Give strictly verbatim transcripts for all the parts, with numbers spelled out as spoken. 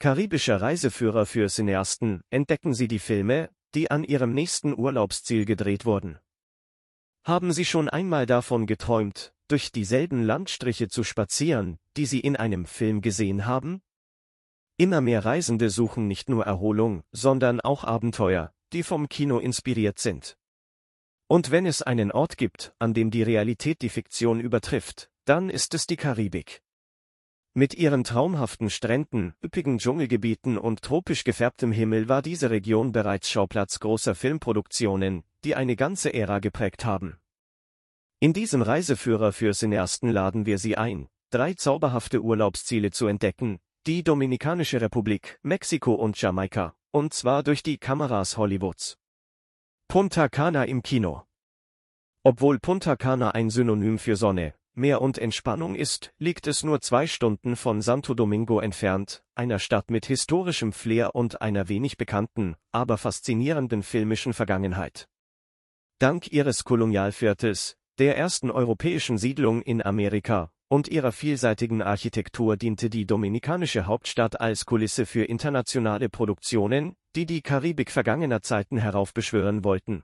Karibischer Reiseführer für Cineasten, entdecken Sie die Filme, die an Ihrem nächsten Urlaubsziel gedreht wurden. Haben Sie schon einmal davon geträumt, durch dieselben Landstriche zu spazieren, die Sie in einem Film gesehen haben? Immer mehr Reisende suchen nicht nur Erholung, sondern auch Abenteuer, die vom Kino inspiriert sind. Und wenn es einen Ort gibt, an dem die Realität die Fiktion übertrifft, dann ist es die Karibik. Mit ihren traumhaften Stränden, üppigen Dschungelgebieten und tropisch gefärbtem Himmel war diese Region bereits Schauplatz großer Filmproduktionen, die eine ganze Ära geprägt haben. In diesem Reiseführer für Cineasten laden wir Sie ein, drei zauberhafte Urlaubsziele zu entdecken, die Dominikanische Republik, Mexiko und Jamaika, und zwar durch die Kameras Hollywoods. Punta Cana im Kino. Obwohl Punta Cana ein Synonym für Sonne, Meer und Entspannung ist, liegt es nur zwei Stunden von Santo Domingo entfernt, einer Stadt mit historischem Flair und einer wenig bekannten, aber faszinierenden filmischen Vergangenheit. Dank ihres Kolonialviertels, der ersten europäischen Siedlung in Amerika, und ihrer vielseitigen Architektur diente die dominikanische Hauptstadt als Kulisse für internationale Produktionen, die die Karibik vergangener Zeiten heraufbeschwören wollten.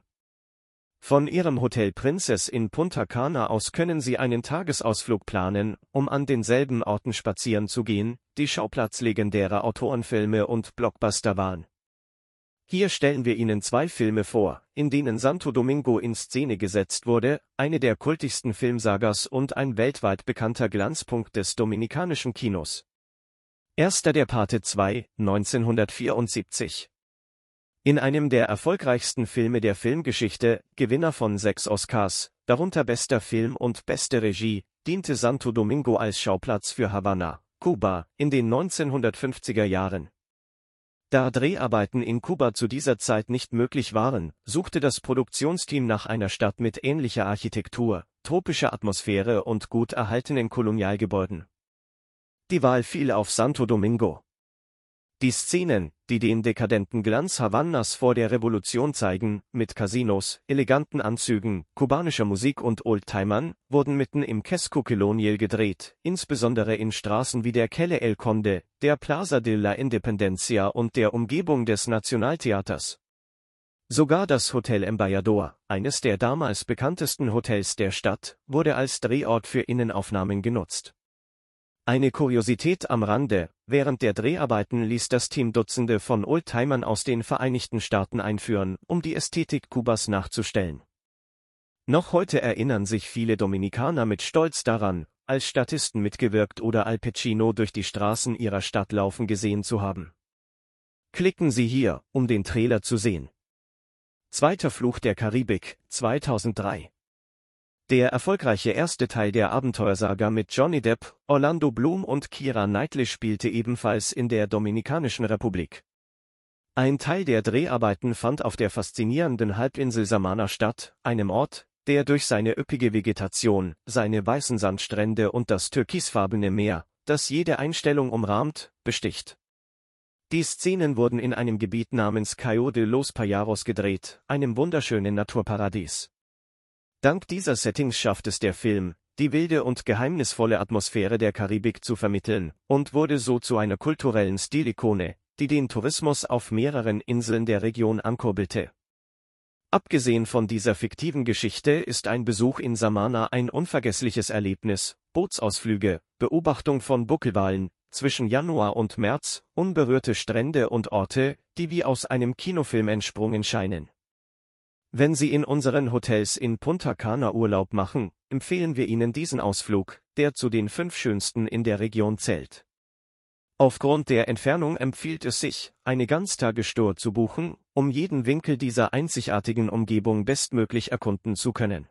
Von Ihrem Hotel Princess in Punta Cana aus können Sie einen Tagesausflug planen, um an denselben Orten spazieren zu gehen, die Schauplatz legendärer Autorenfilme und Blockbuster waren. Hier stellen wir Ihnen zwei Filme vor, in denen Santo Domingo in Szene gesetzt wurde, eine der kultigsten Filmsagas und ein weltweit bekannter Glanzpunkt des dominikanischen Kinos. Erster der Pate zwei, neunzehnhundertvierundsiebzig. In einem der erfolgreichsten Filme der Filmgeschichte, Gewinner von sechs Oscars, darunter bester Film und beste Regie, diente Santo Domingo als Schauplatz für Havanna, Kuba, in den neunzehnhundertfünfziger Jahren. Da Dreharbeiten in Kuba zu dieser Zeit nicht möglich waren, suchte das Produktionsteam nach einer Stadt mit ähnlicher Architektur, tropischer Atmosphäre und gut erhaltenen Kolonialgebäuden. Die Wahl fiel auf Santo Domingo. Die Szenen, die den dekadenten Glanz Havannas vor der Revolution zeigen, mit Casinos, eleganten Anzügen, kubanischer Musik und Oldtimern, wurden mitten im Quesco Colonial gedreht, insbesondere in Straßen wie der Calle El Conde, der Plaza de la Independencia und der Umgebung des Nationaltheaters. Sogar das Hotel Embayador, eines der damals bekanntesten Hotels der Stadt, wurde als Drehort für Innenaufnahmen genutzt. Eine Kuriosität am Rande: Während der Dreharbeiten ließ das Team Dutzende von Oldtimern aus den Vereinigten Staaten einführen, um die Ästhetik Kubas nachzustellen. Noch heute erinnern sich viele Dominikaner mit Stolz daran, als Statisten mitgewirkt oder Al Pacino durch die Straßen ihrer Stadt laufen gesehen zu haben. Klicken Sie hier, um den Trailer zu sehen. Zweiter Fluch der Karibik, zweitausenddrei. Der erfolgreiche erste Teil der Abenteuersaga mit Johnny Depp, Orlando Bloom und Keira Knightley spielte ebenfalls in der Dominikanischen Republik. Ein Teil der Dreharbeiten fand auf der faszinierenden Halbinsel Samana statt, einem Ort, der durch seine üppige Vegetation, seine weißen Sandstrände und das türkisfarbene Meer, das jede Einstellung umrahmt, besticht. Die Szenen wurden in einem Gebiet namens Cayo de los Payaros gedreht, einem wunderschönen Naturparadies. Dank dieser Settings schafft es der Film, die wilde und geheimnisvolle Atmosphäre der Karibik zu vermitteln, und wurde so zu einer kulturellen Stilikone, die den Tourismus auf mehreren Inseln der Region ankurbelte. Abgesehen von dieser fiktiven Geschichte ist ein Besuch in Samana ein unvergessliches Erlebnis: Bootsausflüge, Beobachtung von Buckelwalen, zwischen Januar und März, unberührte Strände und Orte, die wie aus einem Kinofilm entsprungen scheinen. Wenn Sie in unseren Hotels in Punta Cana Urlaub machen, empfehlen wir Ihnen diesen Ausflug, der zu den fünf schönsten in der Region zählt. Aufgrund der Entfernung empfiehlt es sich, eine Ganztagestour zu buchen, um jeden Winkel dieser einzigartigen Umgebung bestmöglich erkunden zu können.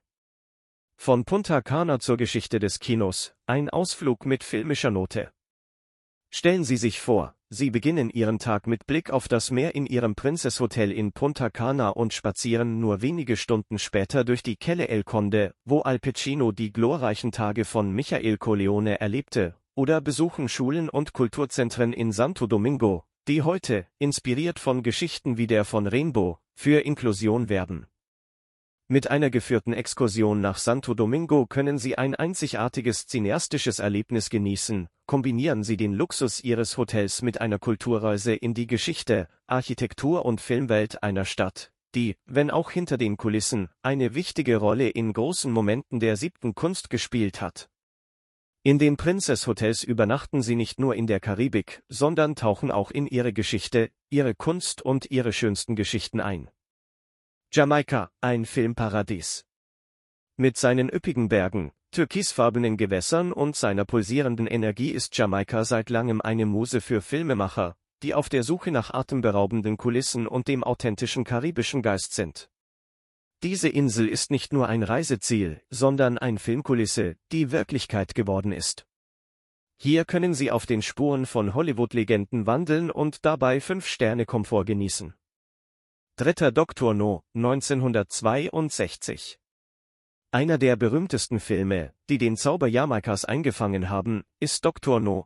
Von Punta Cana zur Geschichte des Kinos, ein Ausflug mit filmischer Note. Stellen Sie sich vor, Sie beginnen Ihren Tag mit Blick auf das Meer in Ihrem Princess Hotel in Punta Cana und spazieren nur wenige Stunden später durch die Calle El Conde, wo Al Pacino die glorreichen Tage von Michael Corleone erlebte, oder besuchen Schulen und Kulturzentren in Santo Domingo, die heute, inspiriert von Geschichten wie der von Rainbow, für Inklusion werben. Mit einer geführten Exkursion nach Santo Domingo können Sie ein einzigartiges cineastisches Erlebnis genießen. Kombinieren Sie den Luxus Ihres Hotels mit einer Kulturreise in die Geschichte, Architektur und Filmwelt einer Stadt, die, wenn auch hinter den Kulissen, eine wichtige Rolle in großen Momenten der siebten Kunst gespielt hat. In den Princess Hotels übernachten Sie nicht nur in der Karibik, sondern tauchen auch in ihre Geschichte, ihre Kunst und ihre schönsten Geschichten ein. Jamaika, ein Filmparadies. Mit seinen üppigen Bergen, türkisfarbenen Gewässern und seiner pulsierenden Energie ist Jamaika seit langem eine Muse für Filmemacher, die auf der Suche nach atemberaubenden Kulissen und dem authentischen karibischen Geist sind. Diese Insel ist nicht nur ein Reiseziel, sondern eine Filmkulisse, die Wirklichkeit geworden ist. Hier können Sie auf den Spuren von Hollywood-Legenden wandeln und dabei Fünf-Sterne-Komfort genießen. Dritter Doktor No, neunzehnhundertzweiundsechzig. Einer der berühmtesten Filme, die den Zauber Jamaikas eingefangen haben, ist Doktor No,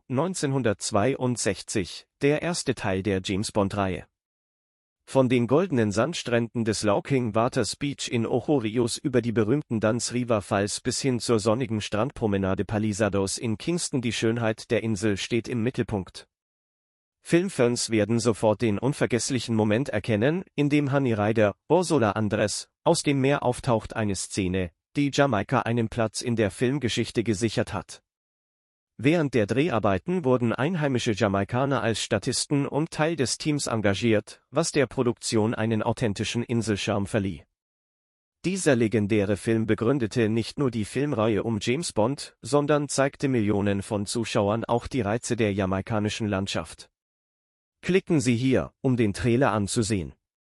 neunzehnhundertzweiundsechzig, der erste Teil der James-Bond-Reihe. Von den goldenen Sandstränden des Louking Waters Beach in Ocho Rios über die berühmten Dunn's River Falls bis hin zur sonnigen Strandpromenade Palisados in Kingston, die Schönheit der Insel steht im Mittelpunkt. Filmfans werden sofort den unvergesslichen Moment erkennen, in dem Honey Rider, Ursula Andress, aus dem Meer auftaucht, eine Szene, die Jamaika einen Platz in der Filmgeschichte gesichert hat. Während der Dreharbeiten wurden einheimische Jamaikaner als Statisten und Teil des Teams engagiert, was der Produktion einen authentischen Inselcharme verlieh. Dieser legendäre Film begründete nicht nur die Filmreihe um James Bond, sondern zeigte Millionen von Zuschauern auch die Reize der jamaikanischen Landschaft. Klicken Sie hier, um den Trailer anzusehen.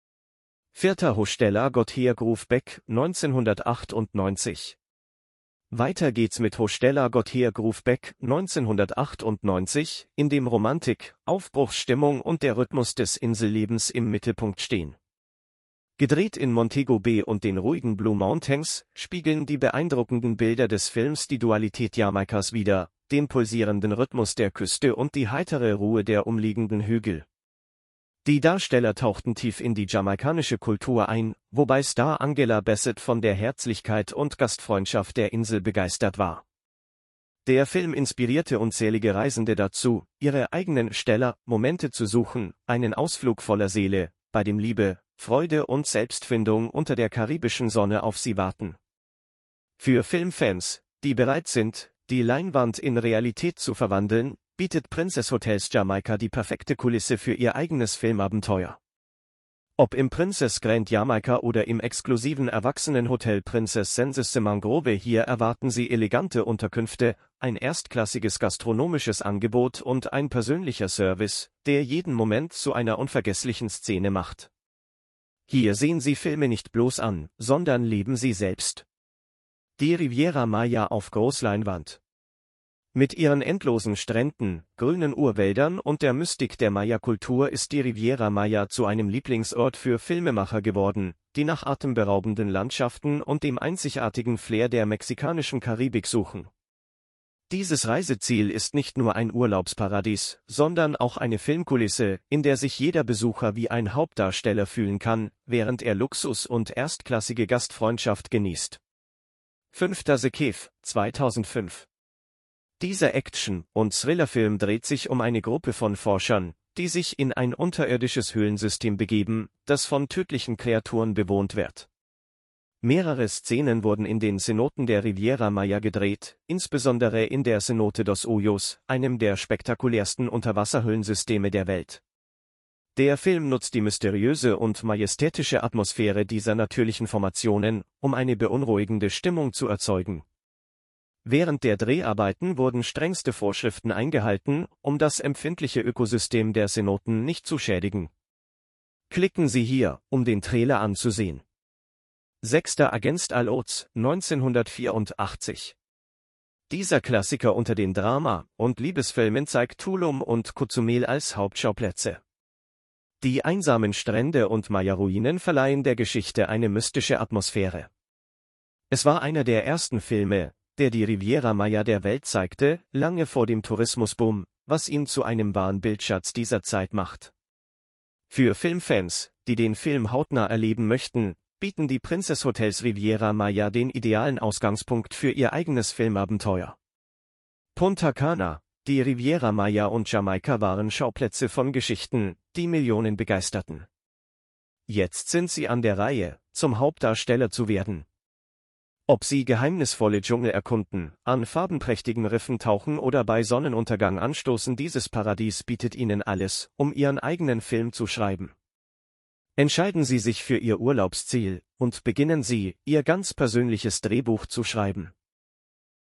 Vierter Hostella Gautier Groove Beck, neunzehnhundertachtundneunzig. Weiter geht's mit Hostella Gautier Groove Beck, neunzehnhundertachtundneunzig, in dem Romantik, Aufbruchsstimmung und der Rhythmus des Insellebens im Mittelpunkt stehen. Gedreht in Montego Bay und den ruhigen Blue Mountains, spiegeln die beeindruckenden Bilder des Films die Dualität Jamaikas wider, den pulsierenden Rhythmus der Küste und die heitere Ruhe der umliegenden Hügel. Die Darsteller tauchten tief in die jamaikanische Kultur ein, wobei Star Angela Bassett von der Herzlichkeit und Gastfreundschaft der Insel begeistert war. Der Film inspirierte unzählige Reisende dazu, ihre eigenen Steller-Momente zu suchen, einen Ausflug voller Seele, bei dem Liebe, Freude und Selbstfindung unter der karibischen Sonne auf sie warten. Für Filmfans, die bereit sind, die Leinwand in Realität zu verwandeln, bietet Princess Hotels Jamaika die perfekte Kulisse für ihr eigenes Filmabenteuer. Ob im Princess Grand Jamaica oder im exklusiven Erwachsenenhotel Princess Senses de Mangrove, hier erwarten Sie elegante Unterkünfte, ein erstklassiges gastronomisches Angebot und ein persönlicher Service, der jeden Moment zu einer unvergesslichen Szene macht. Hier sehen Sie Filme nicht bloß an, sondern leben sie selbst. Die Riviera Maya auf Großleinwand. Mit ihren endlosen Stränden, grünen Urwäldern und der Mystik der Maya-Kultur ist die Riviera Maya zu einem Lieblingsort für Filmemacher geworden, die nach atemberaubenden Landschaften und dem einzigartigen Flair der mexikanischen Karibik suchen. Dieses Reiseziel ist nicht nur ein Urlaubsparadies, sondern auch eine Filmkulisse, in der sich jeder Besucher wie ein Hauptdarsteller fühlen kann, während er Luxus und erstklassige Gastfreundschaft genießt. Fünfter The Cave, zweitausendfünf. Dieser Action- und Thrillerfilm dreht sich um eine Gruppe von Forschern, die sich in ein unterirdisches Höhlensystem begeben, das von tödlichen Kreaturen bewohnt wird. Mehrere Szenen wurden in den Cenoten der Riviera Maya gedreht, insbesondere in der Cenote dos Hoyos, einem der spektakulärsten Unterwasserhöhlensysteme der Welt. Der Film nutzt die mysteriöse und majestätische Atmosphäre dieser natürlichen Formationen, um eine beunruhigende Stimmung zu erzeugen. Während der Dreharbeiten wurden strengste Vorschriften eingehalten, um das empfindliche Ökosystem der Cenoten nicht zu schädigen. Klicken Sie hier, um den Trailer anzusehen. Sechster Against All Odds, neunzehnhundertvierundachtzig. Dieser Klassiker unter den Drama- und Liebesfilmen zeigt Tulum und Cozumel als Hauptschauplätze. Die einsamen Strände und Maya-Ruinen verleihen der Geschichte eine mystische Atmosphäre. Es war einer der ersten Filme, der die Riviera Maya der Welt zeigte, lange vor dem Tourismusboom, was ihn zu einem wahren Bildschatz dieser Zeit macht. Für Filmfans, die den Film hautnah erleben möchten, bieten die Princess Hotels Riviera Maya den idealen Ausgangspunkt für ihr eigenes Filmabenteuer. Punta Cana, die Riviera Maya und Jamaika waren Schauplätze von Geschichten, die Millionen begeisterten. Jetzt sind sie an der Reihe, zum Hauptdarsteller zu werden. Ob sie geheimnisvolle Dschungel erkunden, an farbenprächtigen Riffen tauchen oder bei Sonnenuntergang anstoßen, dieses Paradies bietet ihnen alles, um ihren eigenen Film zu schreiben. Entscheiden Sie sich für Ihr Urlaubsziel und beginnen Sie, Ihr ganz persönliches Drehbuch zu schreiben.